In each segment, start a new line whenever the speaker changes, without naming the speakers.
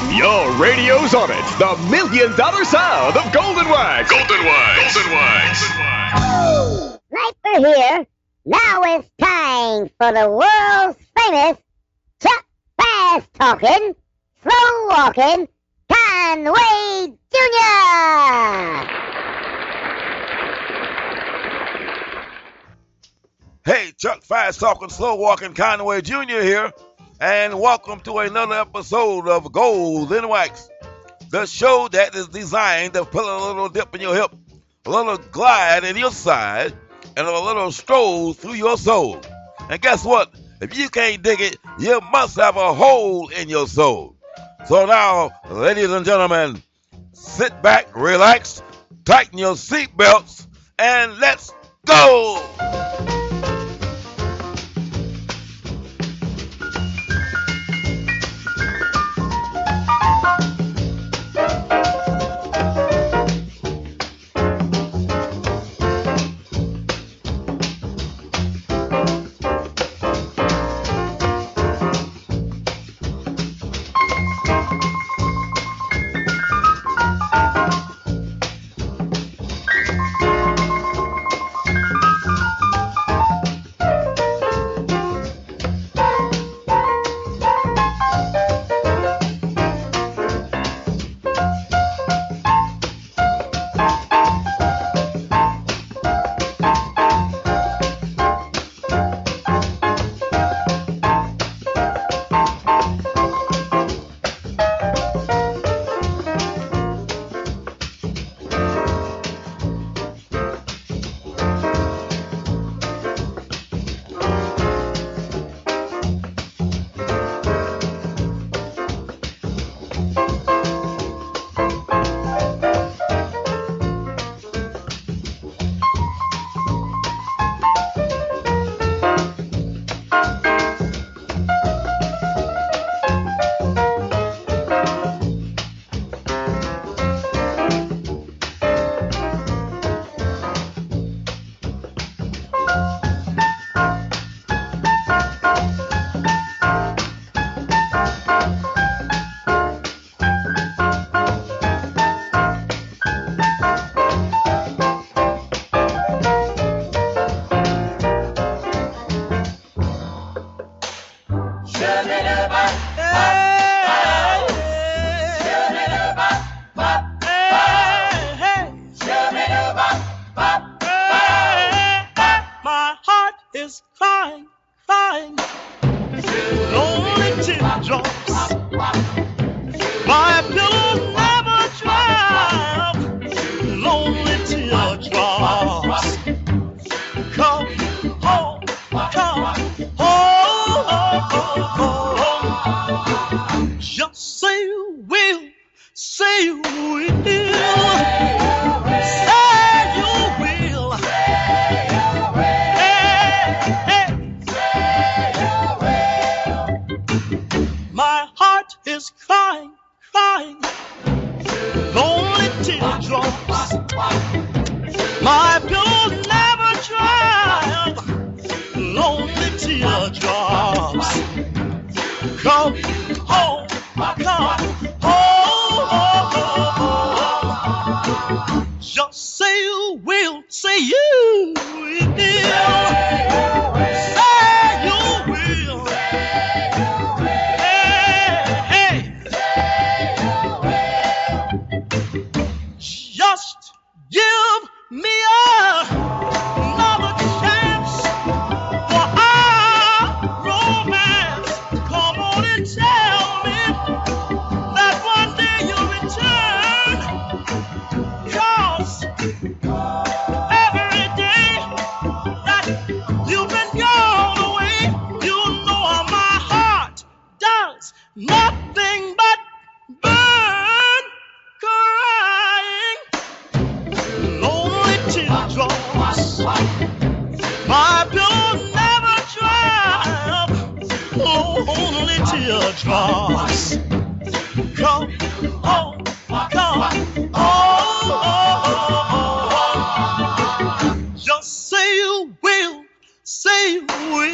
Your radio's on it. The $1 million sound of Golden Wax. Golden Wax. Golden Wax.
Right for here. Now it's time for the world's famous Chuck Fast Talking, Slow Walking, Conway Jr.
Hey, Chuck Fast Talking, Slow Walking, Conway Jr. here, and welcome to another episode of Golden Wax, the show that is designed to put a little dip in your hip, a little glide in your side, and a little stroll through your soul. And guess what? If you can't dig it, you must have a hole in your soul. So now, ladies and gentlemen, sit back, relax, tighten your seatbelts, and let's go!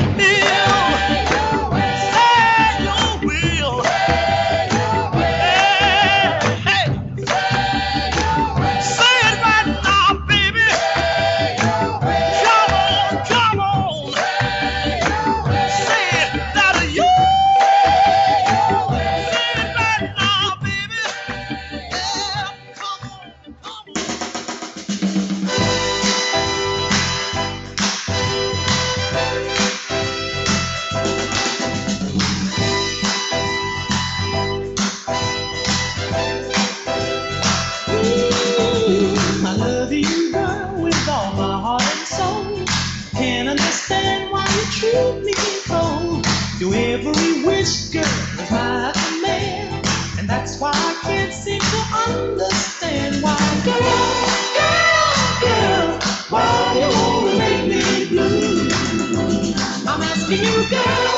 Say you will. only wish, girl, was my man. And that's why I can't seem to understand why, girl, why you wanna make me blue? I'm asking you, girl,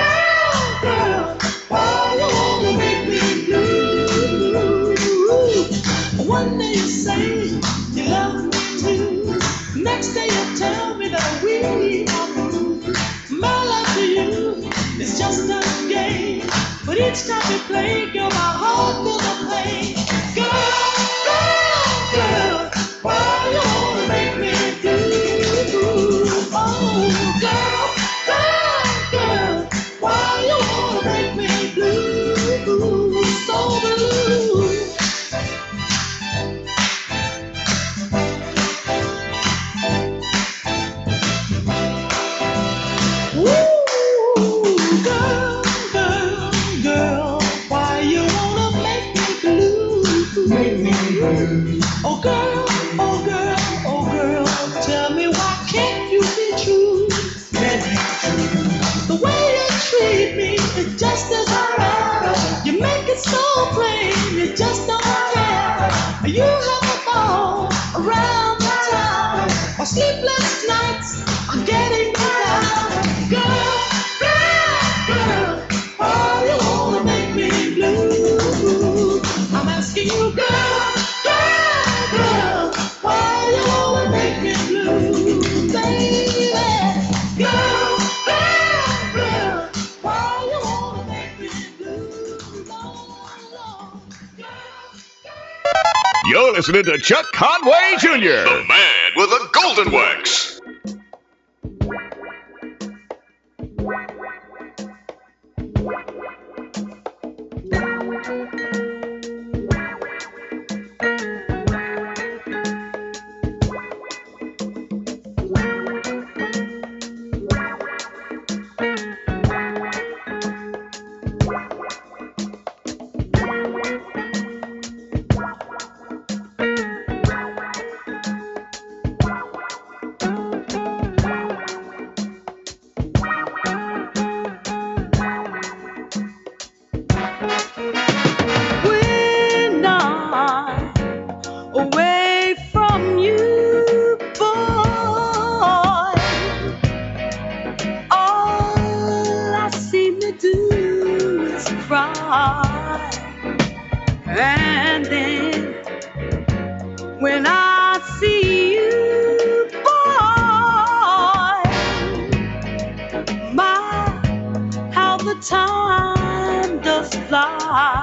why you wanna make me blue? One day you say you love me too. Next day you tell me that we are through. My love to you is just a game, but each time you play, girl, my heart feels a pain. Girl, why you wanna make me blue? Oh, girl, why you wanna make me blue? So blue. Ooh, girl, why you wanna make me blue? Make me blue. Oh girl, tell me why can't you be true? Can't be true. The way you treat me is just as alright. You make it so plain, you just don't care. You have a ball around the town, or sleepless nights are getting me down. Girl, why you wanna make me blue? I'm asking you, girl, why you wanna make me blue, baby? Girl, why you wanna make me blue? Lord,
You're listening to Chuck Conway Jr., the man with the golden wax.
when I'm away from you, boy, all I seem to do is cry. And then when I see you, boy, my, how the time does fly.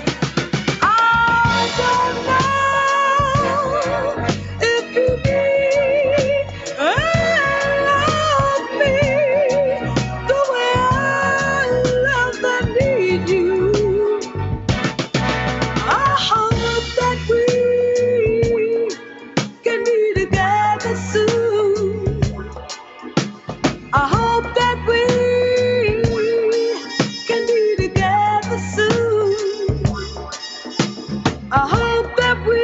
I don't know if you need and love me the way I love and need you. I hope that we can be together soon. I hope that we can be together soon. I hope that we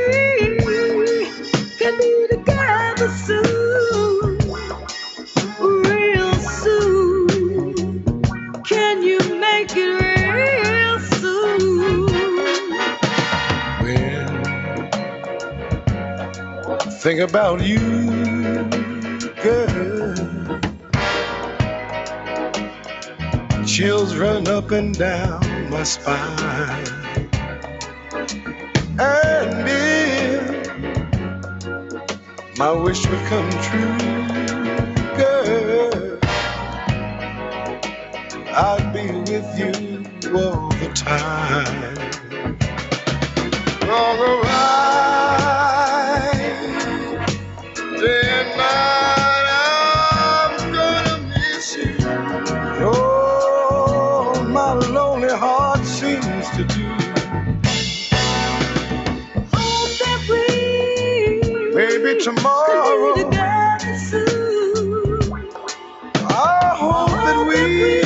can be together soon, real soon. Can you make it real soon?
When I think about you, girl, chills run up and down my spine. And if my wish would come true, girl, I'd be with you all the time. All right, day and night, I'm gonna miss you. Oh, my lonely heart seems to do.
Hope that we
Maybe
can
tomorrow,
be together soon.
I hope that we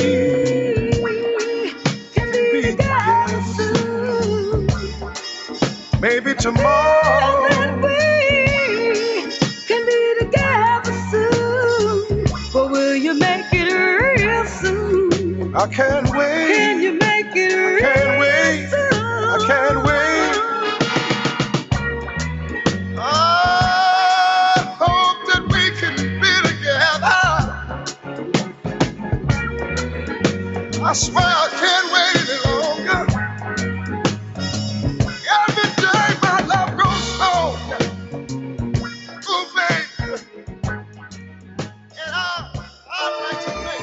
can be together soon.
maybe
And
tomorrow,
then we can be together soon. But will you make it real soon?
I I can't wait.
Can you make it real?
Can't wait. I can't wait. I hope that we can be together. I swear I can't wait any longer. Every day my love grows stronger. Oh, baby. And I'd like to make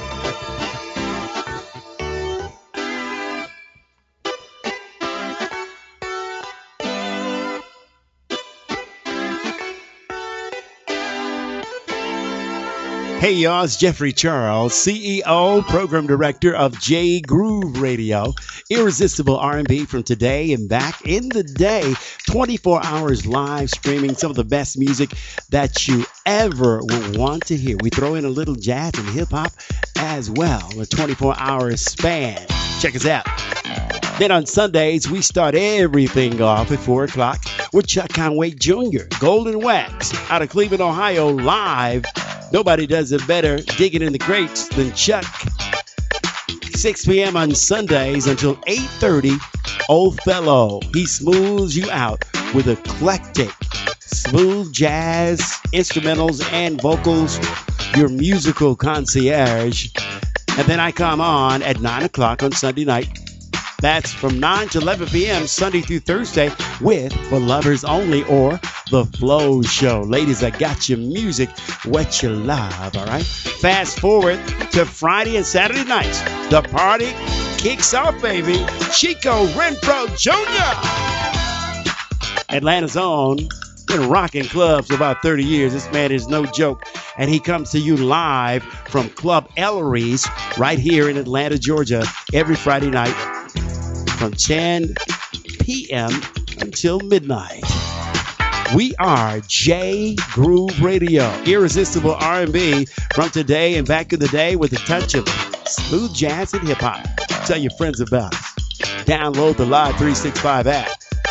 Hey y'all, it's Jeffrey Charles, CEO, Program Director of J Groove Radio. Irresistible R&B from today and back in the day. 24 hours live streaming some of the best music that you ever would want to hear. We throw in a little jazz and hip hop as well. A 24-hour span. Check us out. Then on Sundays, we start everything off at 4 o'clock with Chuck Conway Jr., Golden Wax, out of Cleveland, Ohio, live. Nobody does it better digging in the crates than Chuck. 6 p.m. on Sundays until 8:30, Old Fellow. He smooths you out with eclectic, smooth jazz, instrumentals, and vocals. Your musical concierge. And then I come on at 9 o'clock on Sunday night. That's from 9 to 11 p.m. Sunday through Thursday with For Lovers Only or The Flow Show. Ladies, I got your music, what you love, all right? Fast forward to Friday and Saturday nights. The party kicks off, baby. Chico Renfro Jr. Atlanta's own. Been rocking clubs for about 30 years. This man is no joke. And he comes to you live from Club Ellery's right here in Atlanta, Georgia, every Friday night from 10 p.m. until midnight. We are J Groove Radio, irresistible R&B from today and back in the day with a touch of smooth jazz and hip hop. Tell your friends about us. Download the Live 365 app.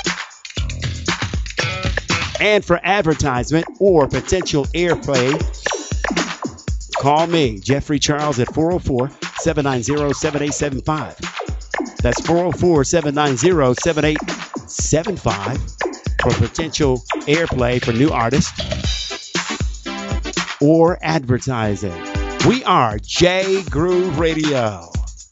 And for advertisement or potential airplay, call me, Jeffrey Charles, at 404-790-7875. That's 404-790-7875 for potential airplay for new artists or advertising. We are J Groove Radio.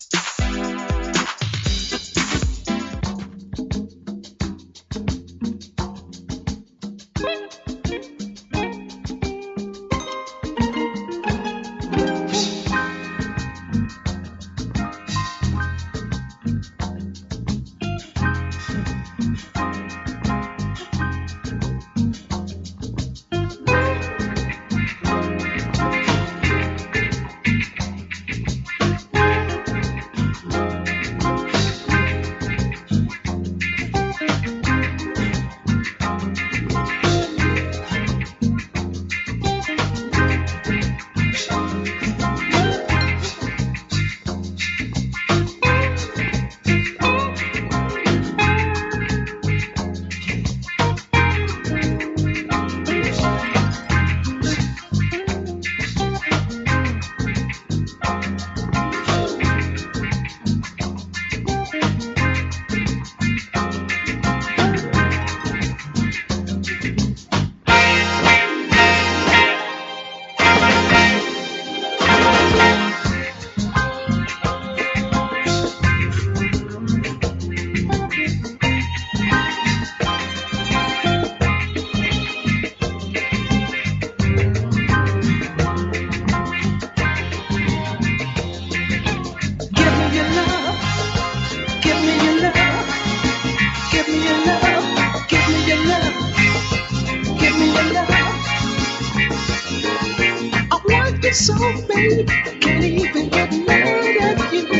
So baby, can't even get mad at you.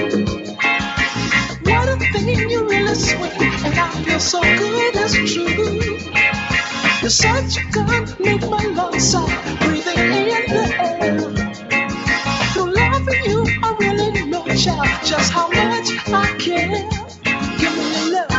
What a thing, you really sweet, and I feel so good, it's true. You're such a good, make my lungs sigh, breathing in the air. Through loving you, I really know, child, just how much I care. Give me your love.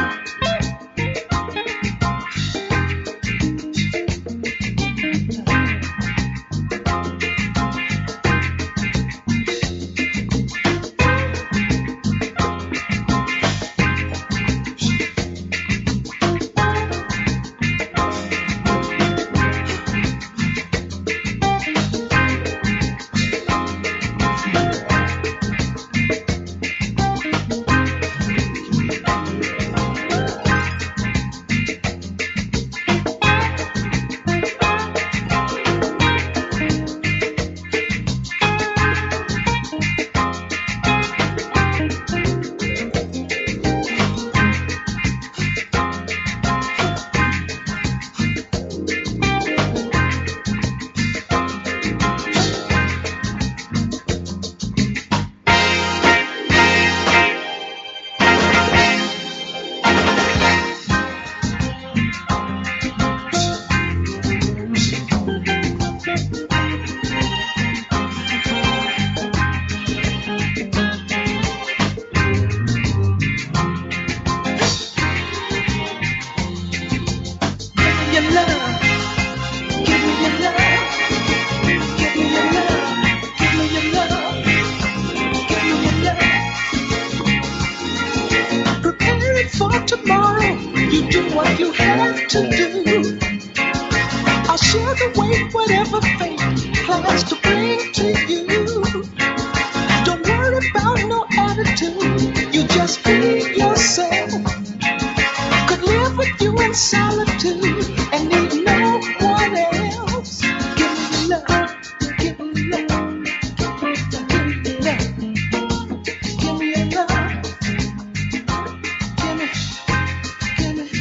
tomorrow, you do what you have to do. I'll share the weight, whatever fate plans to bring to you. Don't worry about no attitude, you just be yourself. Could live with you in solitude and need no one else. Give me love, give me love, give me love, give me your love, give me, give me.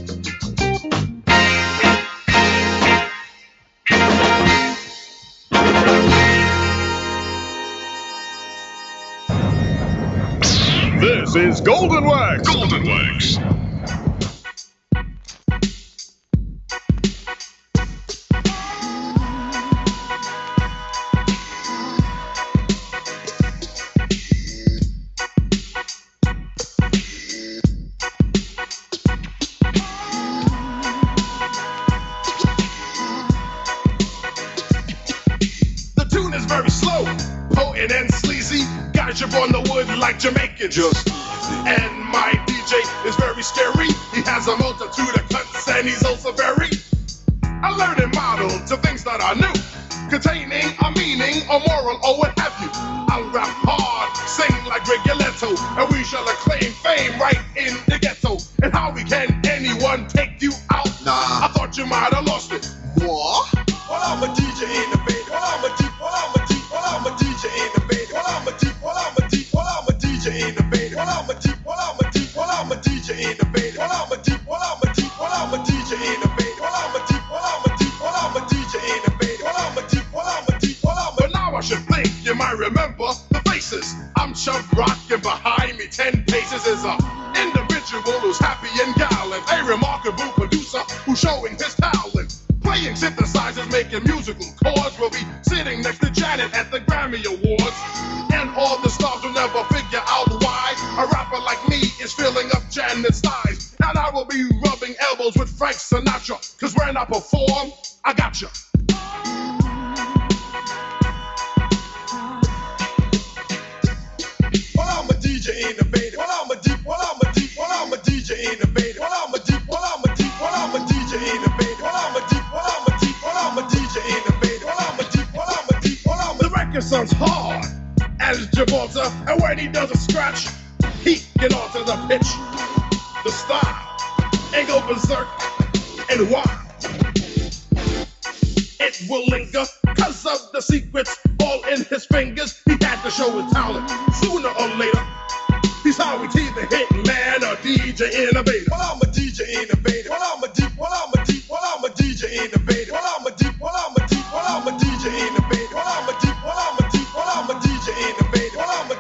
This is Golden Wax. Golden Wax.
The tune is very slow, potent and sleazy. Guys up on the wood like Jamaicans. Just and my DJ is very scary. He has a multitude of cuts and he's also very alerted model to things that are new, containing a meaning, a moral, or what have you. I'll rap hard, sing like Rigoletto, and we shall acclaim fame right in the ghetto. And how we can anyone take you out? Nah, I thought you might have lost it. What? Well, I'm a DJ in the bed. Well, I'm a DJ in the bed. Well, I'm a DJ in the bed. Well, I'm a DJ in the bed. Well, I'm a DJ in the bed. Well, I'm a DJ in the bed. Well, I'm a but now I should think you might remember the faces. I'm Chubb rocking behind me 10 paces is a individual who's happy and gallant, a remarkable producer who's showing his talent. Playing synthesizers, making musical chords. We'll be sitting next to Janet at the Grammy Awards. And all the stars will never figure out why a rapper like me is filling up Janet's thighs. And I will be rubbing elbows with Frank Sinatra, cause when I perform, I gotcha. Well, I'm a DJ in the bed. Well, I'm a DJ in the bed. Well, I'm a DJ in the bed. Well, I'm a DJ in the bed. The record sounds hard as Gibraltar, and when he does a scratch, he can alter the pitch, the style, and go berserk and wild. It will linger cause of the secrets all in his fingers. He had to show his talent sooner or later. He's how we tease the hit man, a DJ innovator. Well, I'm a DJ innovator. Well, I'm a DJ in the bed. Well, I'm a DJ in the bed. Well, I'm a DJ in the bed. Well, I'm a DJ in the bed. Well, I'm a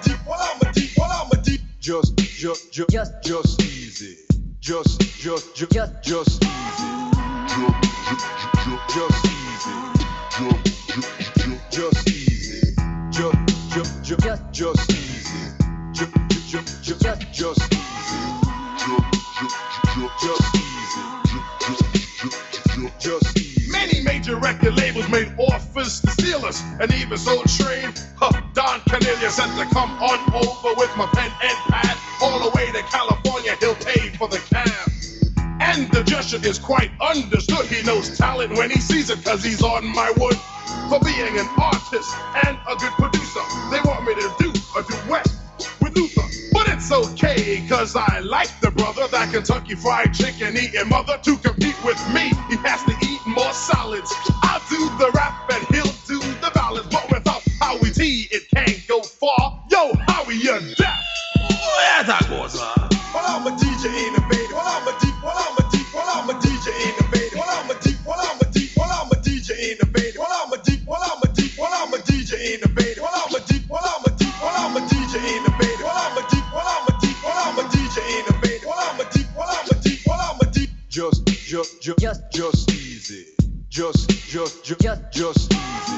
just easy. Just easy. Just easy. Just easy. Just easy. Just easy. Just easy. Many major record labels made offers to steal us, and even Soul Train, Don Cornelius said to come on over with my pen and pad. All the way to California, he'll pay for the cab. And the gesture is quite understood. He knows talent when he sees it, cause he's on my wood. For being an artist and a good producer, they want me to do a duet with Luther. But it's okay, cause I like the brother. That Kentucky Fried Chicken eating mother. To compete with me, he has to eat more solids. I'll do the rap and he'll do the ballads. But without Howie T, it can't go far. Yo, Howie, you're deaf. Well, I'm a DJ in the bed. Well, I'm a DJ in the bed. Well, I'm a DJ in the bed. Well, I'm a DJ in the bed. Well, I'm a DJ in the bed. Well, I'm a DJ in the bed. Well, I'm a DJ in the bed. Well, I'm a just easy. Just easy. Just easy. Just easy.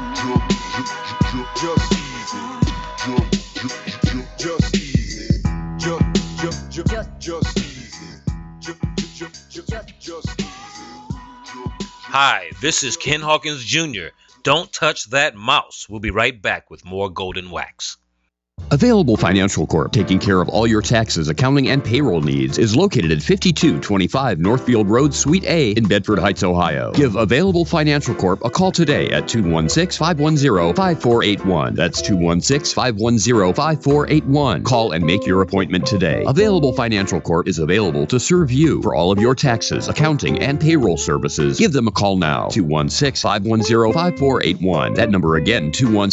Just easy.
Hi, this is Ken Hawkins Jr. Don't touch that mouse. We'll be right back with more Golden Wax.
Available Financial Corp, taking care of all your taxes, accounting, and payroll needs, is located at 5225 Northfield Road, Suite A in Bedford Heights, Ohio. Give Available Financial Corp a call today at 216-510-5481. That's 216-510-5481. Call and make your appointment today. Available Financial Corp is available to serve you for all of your taxes, accounting, and payroll services. Give them a call now. 216-510-5481. That number again,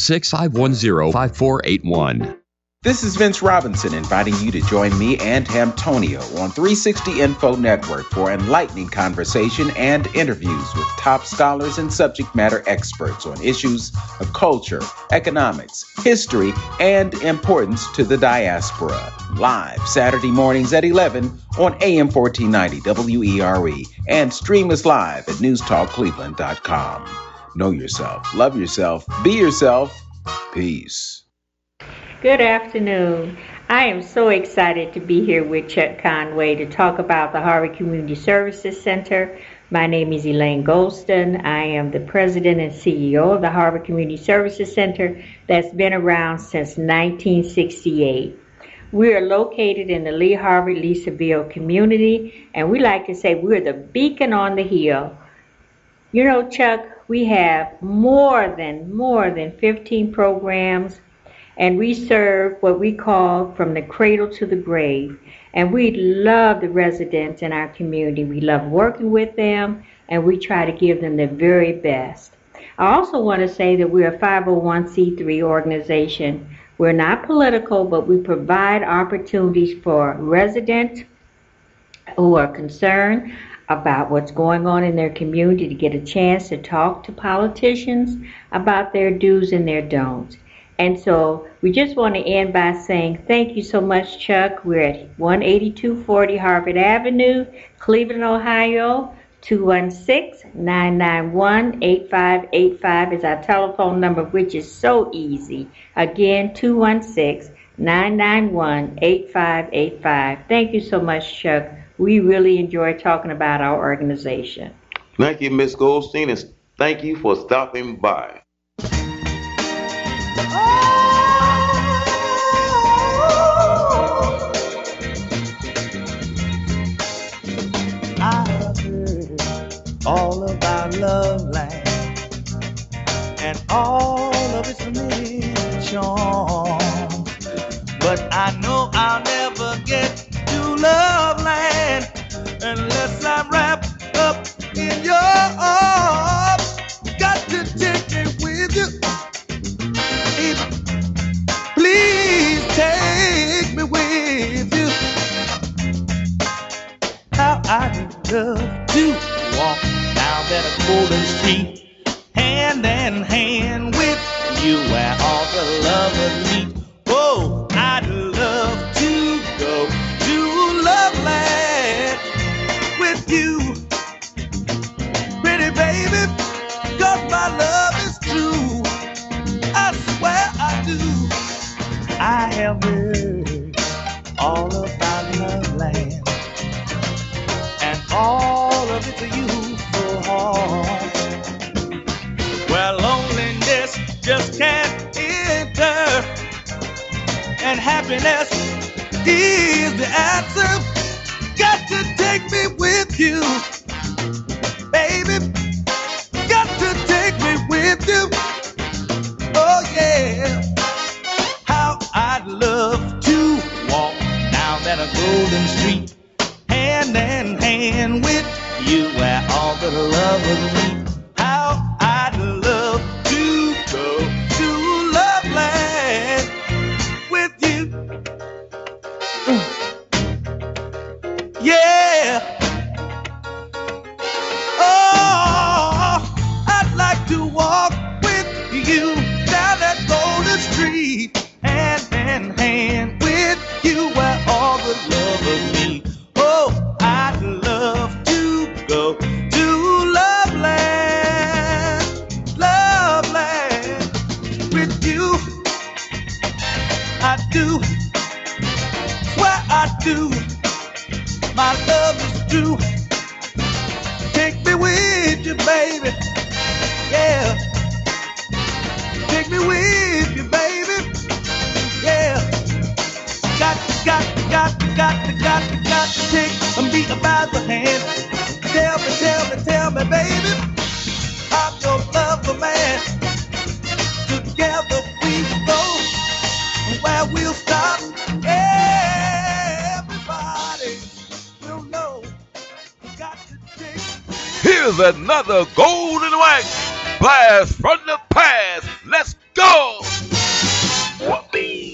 216-510-5481.
This is Vince Robinson inviting you to join me and Hamtonio on 360 Info Network for enlightening conversation and interviews with top scholars and subject matter experts on issues of culture, economics, history, and importance to the diaspora. Live Saturday mornings at 11 on AM 1490 WERE and stream us live at newstalkcleveland.com. Know yourself, love yourself, be yourself. Peace.
Good afternoon. I am so excited to be here with Chuck Conway to talk about the Harvard Community Services Center. My name is Elaine Golston. I am the president and CEO of the Harvard Community Services Center that's been around since 1968. We are located in the Lee Harvard Lee Seville community, and we like to say we're the beacon on the hill. You know, Chuck, we have more than 15 programs, and we serve what we call from the cradle to the grave. And we love the residents in our community. We love working with them, and we try to give them the very best. I also want to say that we're a 501c3 organization. We're not political, but we provide opportunities for residents who are concerned about what's going on in their community to get a chance to talk to politicians about their do's and their don'ts. And so we just want to end by saying thank you so much, Chuck. We're at 18240 Harvard Avenue, Cleveland, Ohio. 216-991-8585 is our telephone number, which is so easy. Again, 216-991-8585. Thank you so much, Chuck. We really enjoy talking about our organization.
Thank you, Ms. Goldstein, and thank you for stopping by.
All about Loveland and all of its familiar charm, but I know I'll never get to Loveland unless I'm wrapped up in your arms. Got to take me with you, please take me with you. How I'd love to walk down that golden street, hand in hand with you where all the lovers meet. Oh, I'd love to go to Loveland with you, pretty baby, 'cause my love is true. I swear I do. I have heard all about Loveland and all of it's youthful heart, where loneliness just can't enter, and happiness is the answer. Got to take me with you, baby. Got to take me with you. Oh yeah. How I'd love to walk down that golden street, hand in hand with you where all the lovers meet. How I'd love to go to Loveland with you. Yeah. Oh, I'd like to walk with you down that golden street, hand in hand with you where all the lovers meet. Oh, I'd love to go to Loveland, Loveland with you. I do, swear I do. My love is true. Take me with you, baby. Yeah. Take me with you, baby. Yeah.
Here's another Golden Wax blast from the past. Let's go! Whoopee!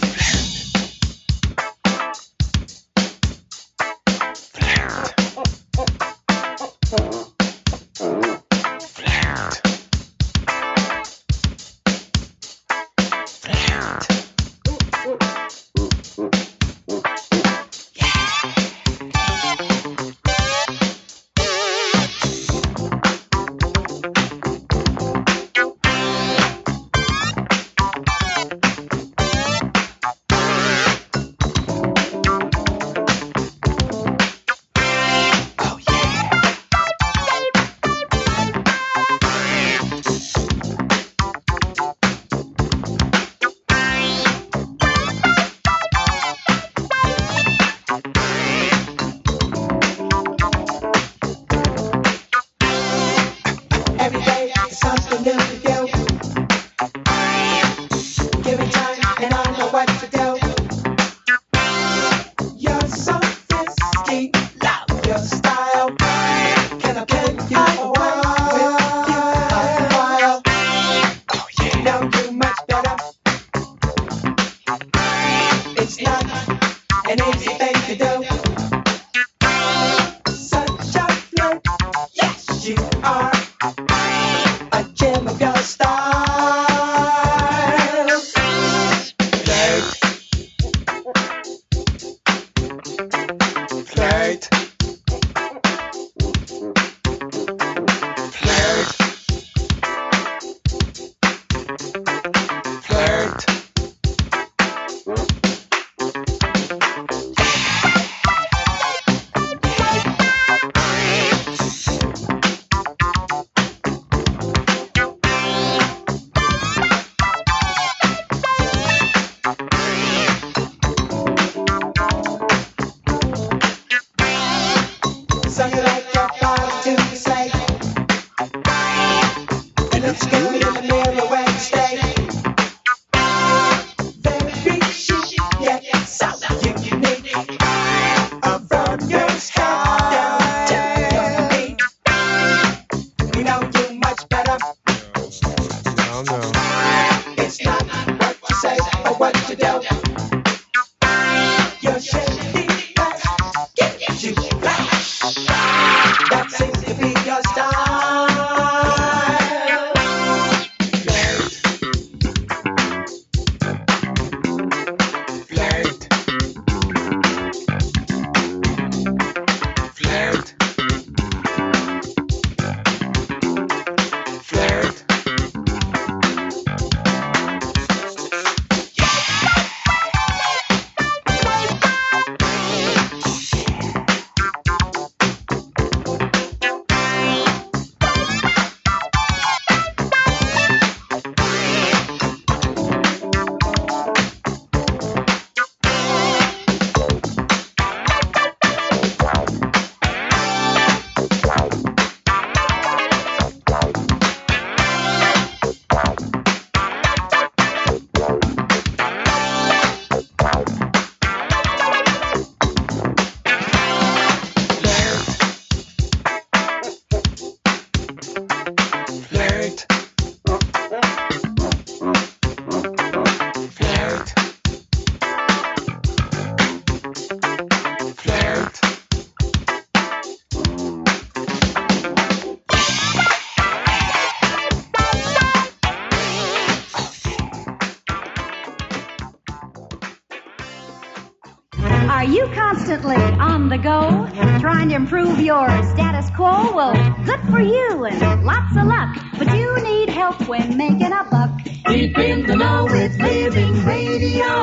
Are you constantly on the go, trying to improve your status quo? Well, good for you and lots of luck. But you need help when making a buck.
Keep in the know with Living Radio.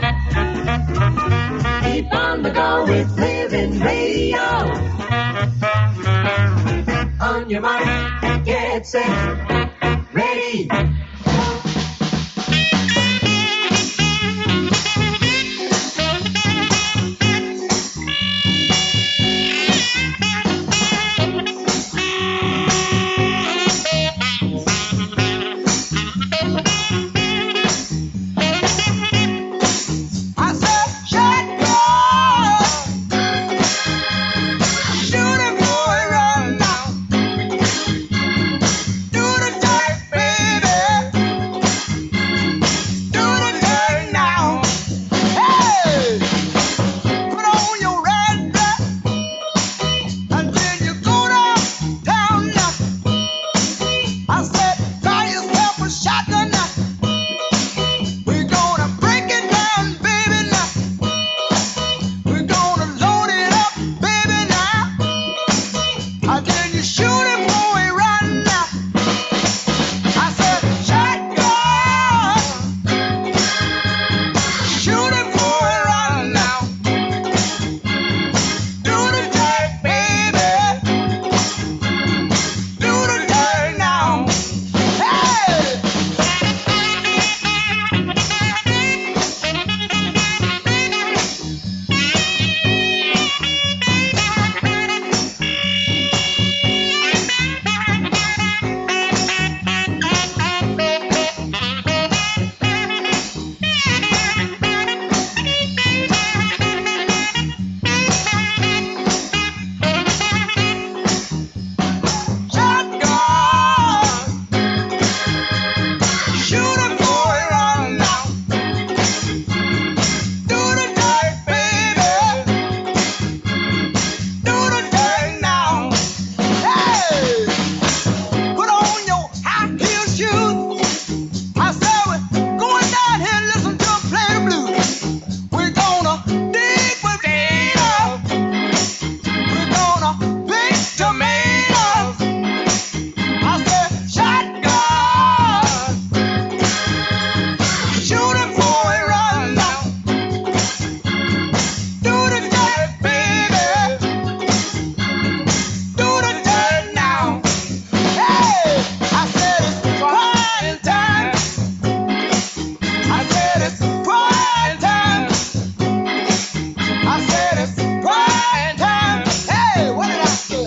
Keep on the go with Living Radio. On your mark, get set, ready. I said it's crying time. Hey, what did I say?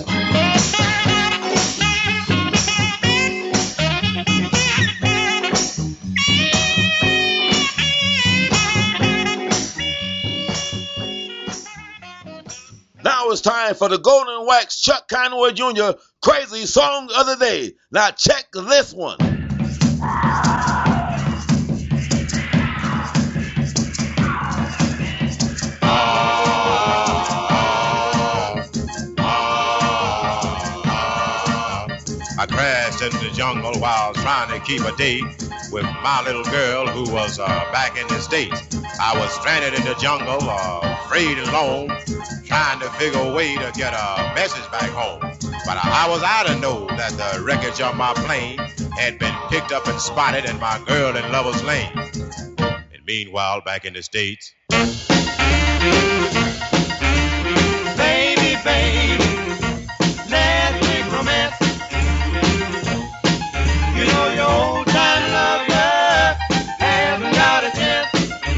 Now it's time for the Golden Wax Chuck Conway Jr. Crazy Song of the Day. Now check this one.
I crashed in the jungle while trying to keep a date with my little girl who was back in the States. I was stranded in the jungle, afraid and alone, trying to figure a way to get a message back home. But how was I to know that the wreckage of my plane had been picked up and spotted and my girl in Lover's Lane? And meanwhile, back in the States,
Baby, baby, let's make romance. You know your old time lover hasn't got a chance.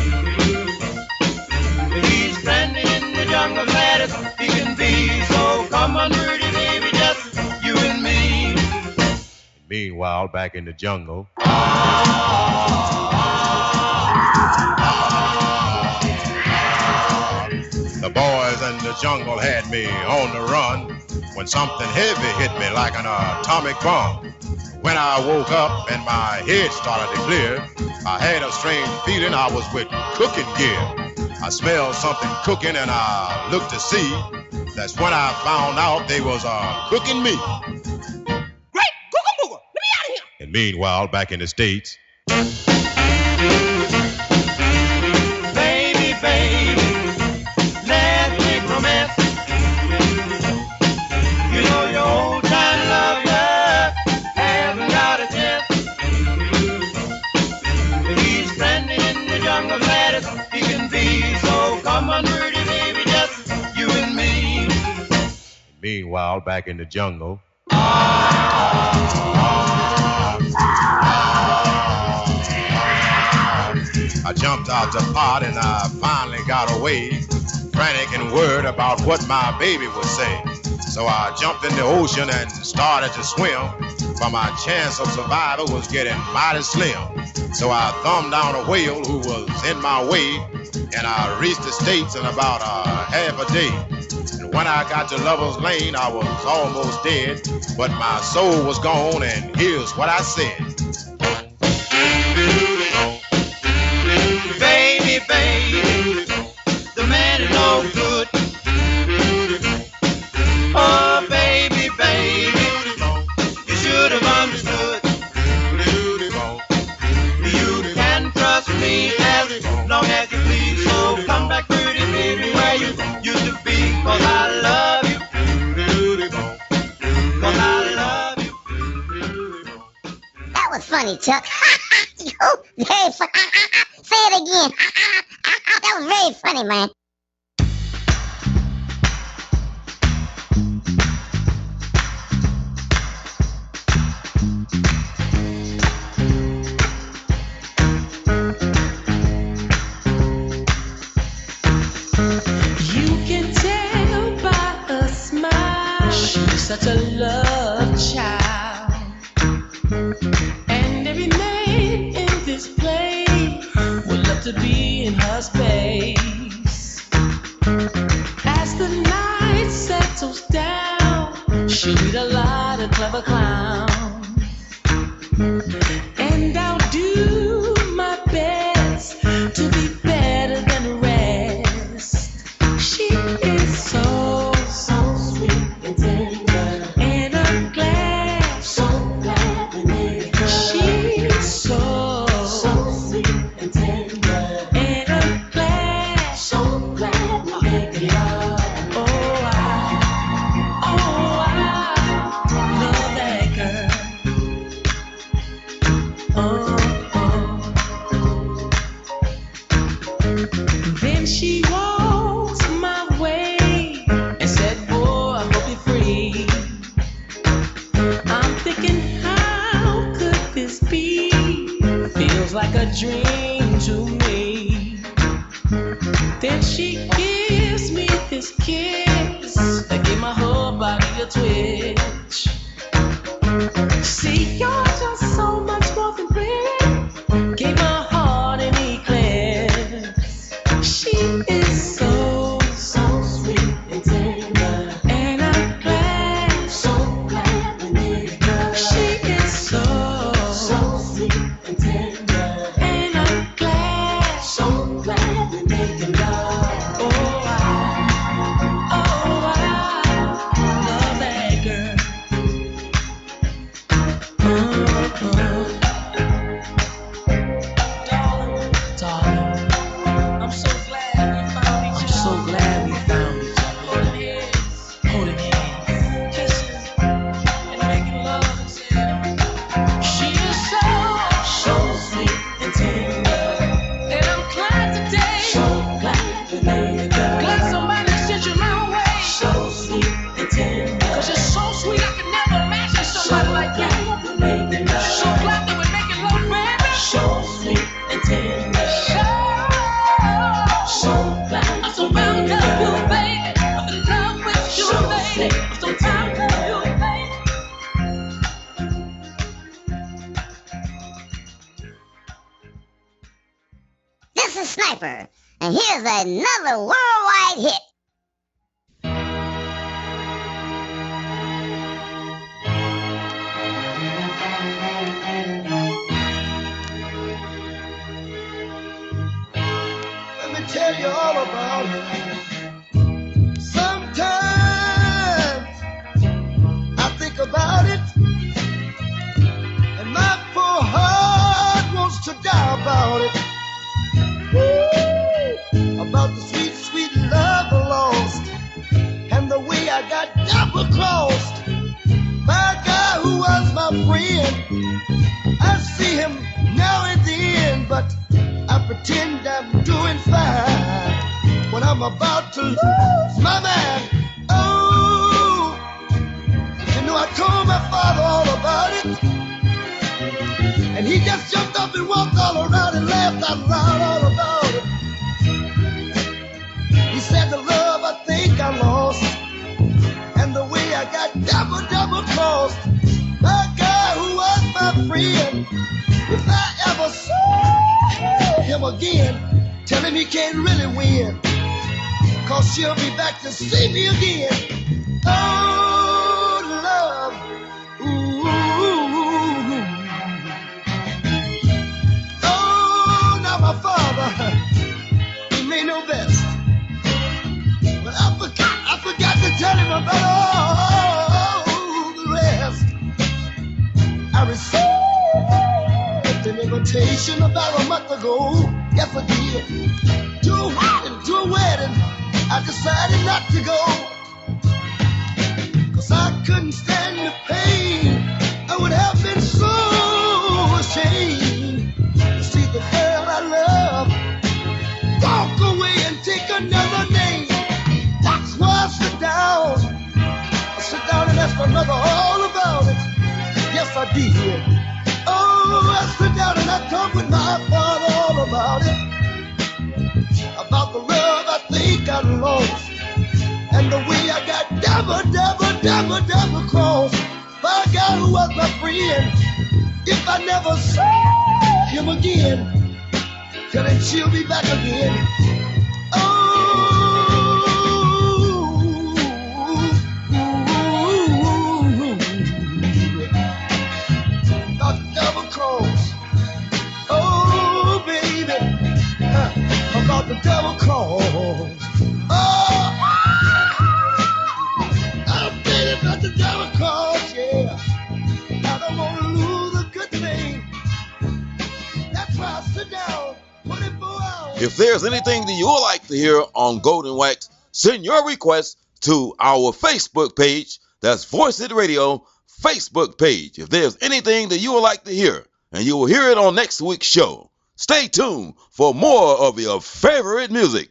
He's stranded in the jungle, Gladys. He can be so come on, pretty baby, just you and me.
meanwhile, back in the jungle. The boys in the jungle had me on the run when something heavy hit me like an atomic bomb. When I woke up and my head started to clear, I had a strange feeling I was with cooking gear. I smelled something cooking and I looked to see. That's when I found out they was cooking me.
Great! Googa Booga! Let me out of here!
And meanwhile, back in the States,
Baby, baby, let's make romance. You know your old time lover hasn't got a chance. He's stranded in the jungle, Gladys. He can be so come on, pretty baby, just you and me.
meanwhile, back in the jungle. I jumped out the pot and I finally got away, frantic and worried about what my baby would say. So I jumped in the ocean and started to swim, but my chance of survival was getting mighty slim. So I thumbed down a whale who was in my way, and I reached the States in about half a day. And when I got to Lover's Lane, I was almost dead, but my soul was gone, and here's what I said.
Baby, baby, the man is no good. Oh, baby, baby, you should have understood. You can trust me as long as you please. So come back, pretty baby, where you used to be. 'Cause I love you. 'Cause I love you.
That was funny, Chuck. Very funny. Say it again. That was very funny, man.
You can tell by a smile she's such a love child. And every man in this place would love to be in her space. As the night settles down, she'll meet a lot of clever clowns. And I'll do my best to be better than the rest. She is so sweet and tender, and I'm glad, so glad we made her. She's so sweet and tender, and I'm glad, so glad we made love. Oh, I love that girl. Then she walks my way and said, boy, I hope you're free. I'm thinking, how could this be? Feels like a dream to me. Then she gives twitch. See, you're just so much more than pretty. Gave my heart an eclipse. She is so, so sweet and tender. And I'm glad, so glad we made love. She is so, so sweet and tender. And I'm glad, so glad we made love. Oh, I love that girl. Darling, I'm so glad we found each other. Holding hands, kissing, and making love until she is so sweet and tender. And I'm glad today, so glad we made it. Glad somebody sent you my way, so sweet and tender. 'Cause you're so sweet, I could never imagine somebody like you. So glad that we're making love, baby. So sweet and tender. So glad. I'm so bound up you, baby. I'm in love with you, baby. I'm so bound up you, baby.
This is Sniper, and here's another worldwide hit.
Let me tell you all about it. Sometimes I think about it, and my poor heart wants to die about it. Woo! About the sweet, sweet love I lost, and the way I got double crossed by a guy who was my friend. I see him now and then, but I pretend I'm doing fine when I'm about to lose my mind. Oh, you know I told my father all about it, and he just jumped up and walked all around and laughed out loud all about it. He said the love I think I lost, and the way I got double crossed by a guy who was my friend. If I ever saw him again, tell him he can't really win, 'cause she'll be back to see me again. Oh, love, ooh. Oh, now my father, he may know best, but I forgot to tell him about all the rest. I received an invitation about a month ago. Yes, I did. To a wedding. I decided not to go, 'cause I couldn't stand the pain. I would have been so ashamed to see the girl I love walk away and take another name. That's why I sit down and ask my mother all about it. Yes, I did. Oh, I sit down and I talk with my father all about it. About the love I think I lost, and the way I got double crossed by a guy who was my friend. If I never saw him again, tell him she'll be back again. Double cross. Oh, baby, about the double cross. Oh, I'm thinking about the double cross, yeah. I don't want to lose a good thing. That's why I sit down 24 hours.
If there's anything that you would like to hear on Golden Wax, send your request to our Facebook page. That's Voice It Radio Facebook page. If there's anything that you would like to hear, and you will hear it on next week's show. Stay tuned for more of your favorite music.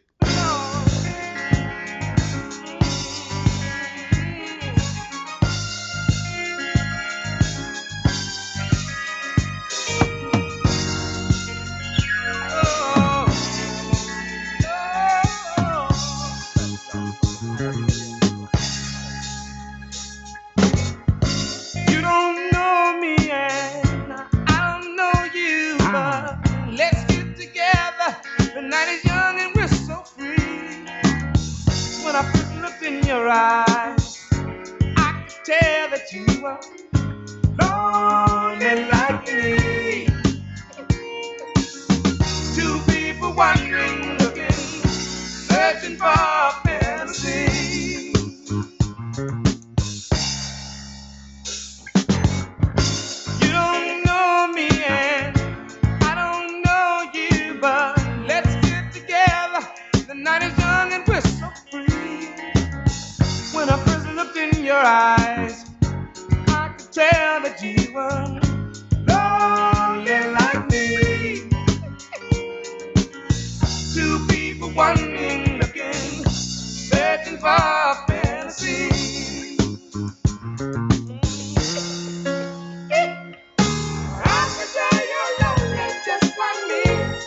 in your eyes, I could tell that you were lonely like me. Two people wandering, looking, searching for fantasy. You don't know me and I don't know you, but let's get together. The night is young and we're so free. When I first looked in your eyes, I could tell that you were lonely like me. Two people wandering, looking, searching for fantasy. I could tell you're lonely just like me.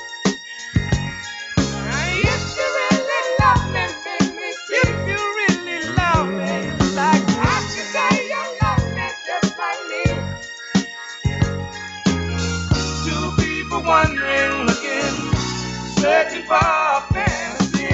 If you really love me, baby, if you really love me, like I could tell you're lonely just like me. Two people wandering, looking, searching for fantasy.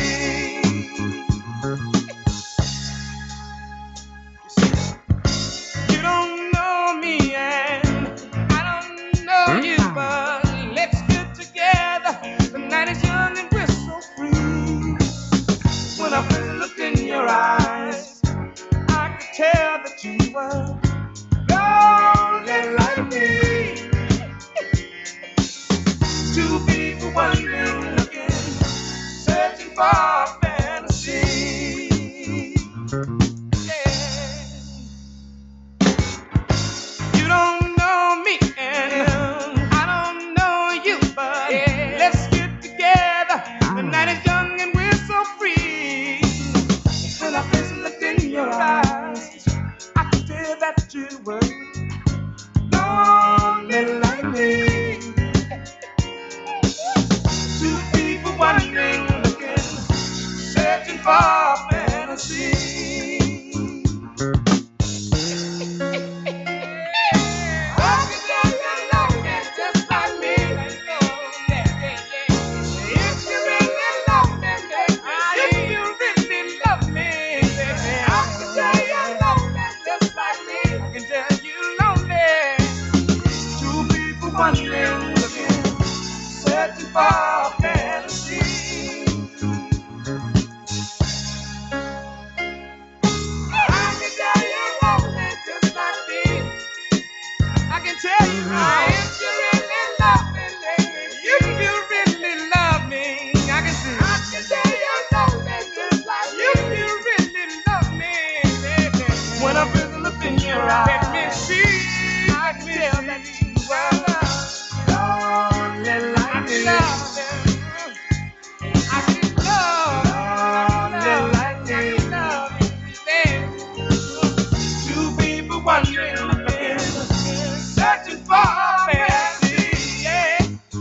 You don't know me and I don't know you, but let's get together. The night is young and we're so free. When I first looked in your eyes, I could tell that you were lonely like me. Two people wandering, looking, searching for fantasy. Yeah. You don't know me and I don't know you, but let's get together. The night is young and we're so free. When I first looked in your eyes, I could tell that you were lonely like me. Two people wandering, looking, searching for fantasy. I could tell you're lonely just like me. If you really love me, baby, if you really love me, baby, I can tell you're lonely just like me. I can tell you lonely. Two people wandering, looking, searching for fantasy. I can tell you're lonely just like me. I can tell you if you really love me, baby, if you really love me, I can see. I can tell you're lonely just like me. If you really love me, baby. When I first looked in your eyes, let me see. I can tell that you were lonely like me. I can love lonely like me, baby. Two people wandering, looking, searching for fantasy. Yeah.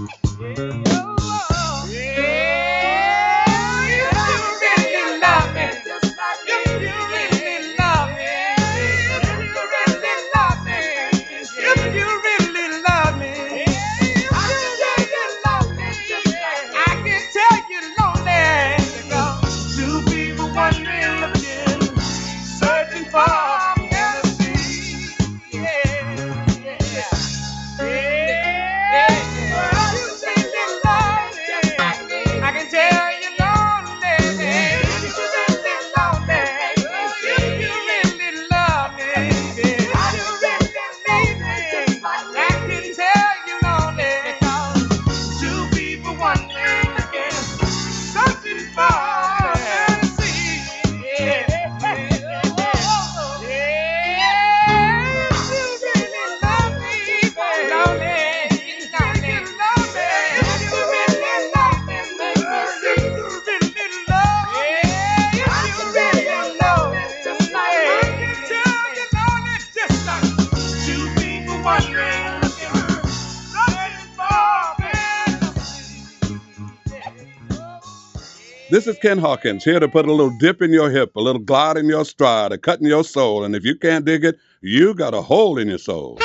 This is Ken Hawkins, here to put a little dip in your hip, a little glide in your stride, a cut in your soul. And if you can't dig it, you got a hole in your soul.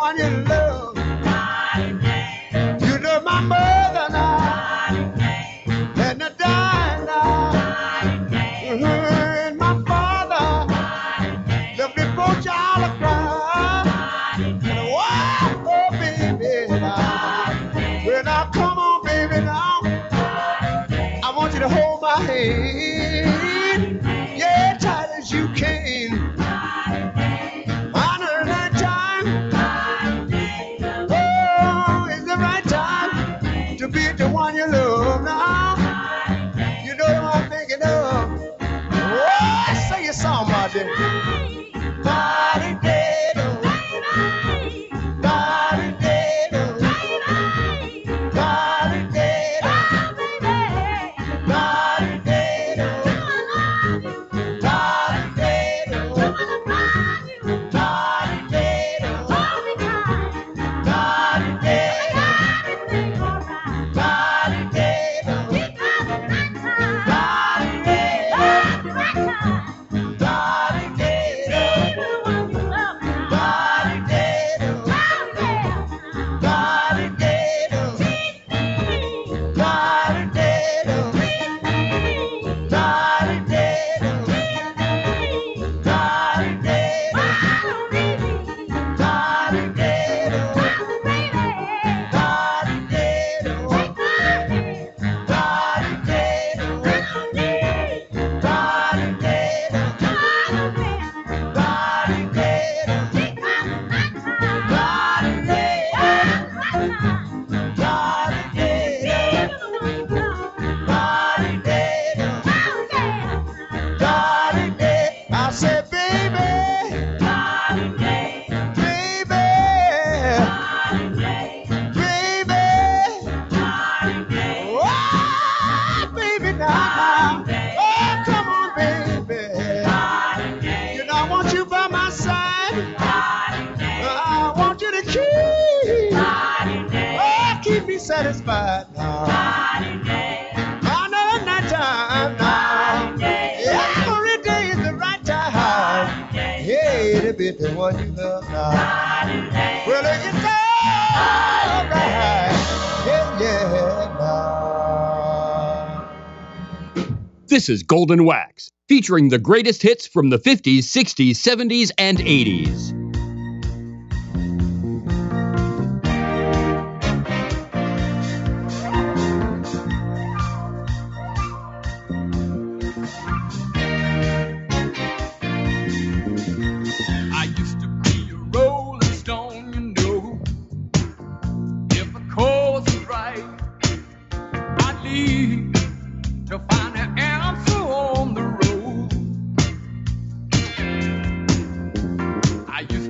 one you love. You know my mother now, and the dying now, and my father left me poor child to cry. And oh, baby, now, well now come on, baby, now, I want you to hold my hand, yeah, tight as you can. The one you love now, you know what I'm thinking of. Oh, say your song, my dear. Ba-di-da-do. Ba-di-da-do. Ba-di-da-do. Ba-di-da-do. Ba-di-da-do. Satisfied now. Another night time now. Every day is the right time. Yeah, to be the one you love now. Well, it's all right. Yeah, now.
This is Golden Wax, featuring the greatest hits from the 50s, 60s, 70s, and 80s.
I used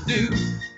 do.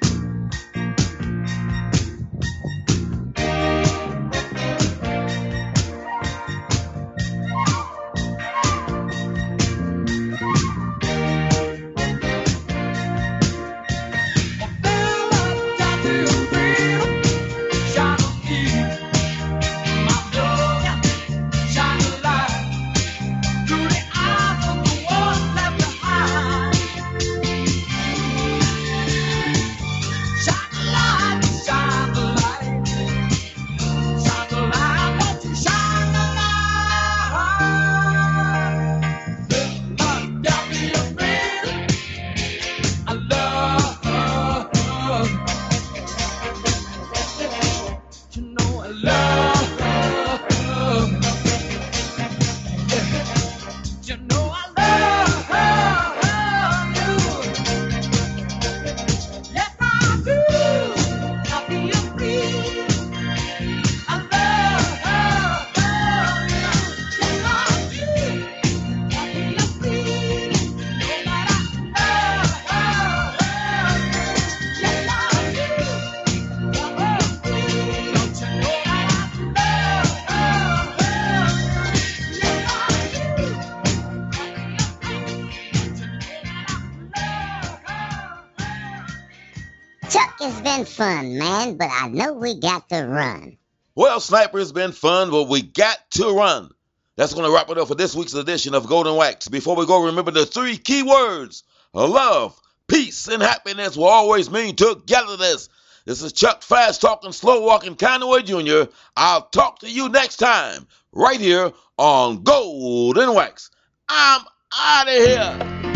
Chuck, it's been fun, man, but I know we got to run.
Well, Sniper, it's been fun, but we got to run. That's going to wrap it up for this week's edition of Golden Wax. Before we go, remember the 3 key words: love, peace, and happiness will always mean togetherness. This is Chuck Fast Talking, Slow Walking Conway Jr. I'll talk to you next time, right here on Golden Wax. I'm out of here.